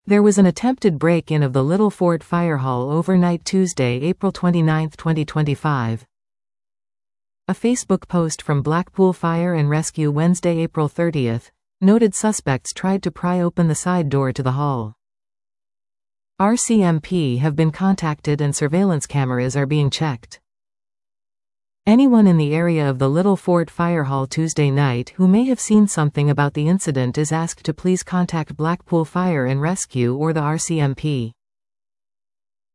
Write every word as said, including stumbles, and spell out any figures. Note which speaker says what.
Speaker 1: There was an attempted break-in of the Little Fort Fire Hall overnight Tuesday, April twenty-ninth, twenty twenty-five. A Facebook post from Blackpool Fire and Rescue Wednesday, April thirtieth, noted suspects tried to pry open the side door to the hall. R C M P have been contacted and surveillance cameras are being checked. Anyone in the area of the Little Fort Fire Hall Tuesday night who may have seen something about the incident is asked to please contact Blackpool Fire and Rescue or the R C M P.